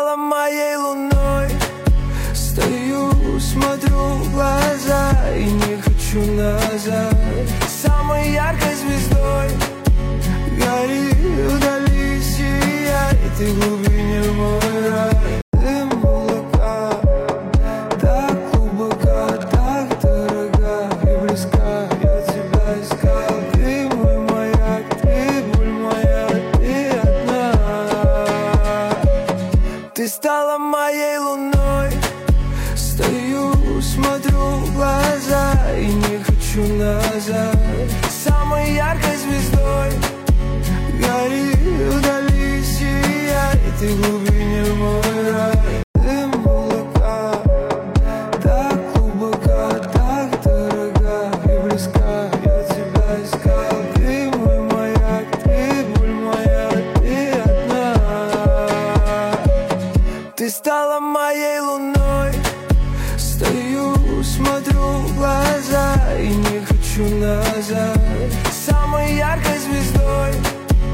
стала моей луной. Стою, смотрю в глаза и не хочу назад. Самой яркой звездой гори вдали, сияй ты в глубине мой рай. Дым облака, так глубока, так дорога и близка. Я тебя искал, ты мой маяк, ты боль моя, ты одна. Ты стала моей луной. Стою, смотрю в глаза и не хочу назад. Самой яркой звездой гори вдали, сияй ты в глубине мой рай. Дым облака, так глубока, так дорога и близка. Я тебя искал, ты мой маяк, ты боль моя, ты одна. Ты стала моей луной. Стою, смотрю в глаза и не хочу назад. Самой яркой звездой